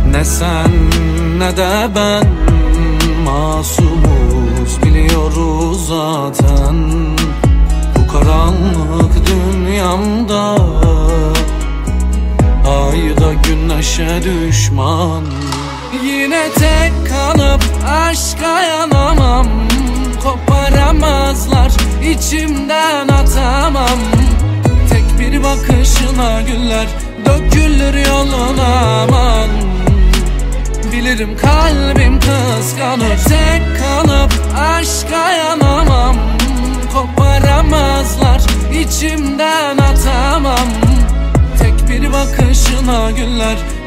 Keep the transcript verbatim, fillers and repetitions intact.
Ne sen ne de ben masumuz, biliyoruz zaten. Bu karanlık dünyamda ay da güneşe düşman. Yine tek kalıp aşka yanamam, koparamazlar içimden atamam. Tek bir bakışına güller dökülür yoluna aman. Bilirim kalbim kıskanır. Tek kalıp aşka yanamam, koparamazlar içimden atamam. Tek bir bakışına güller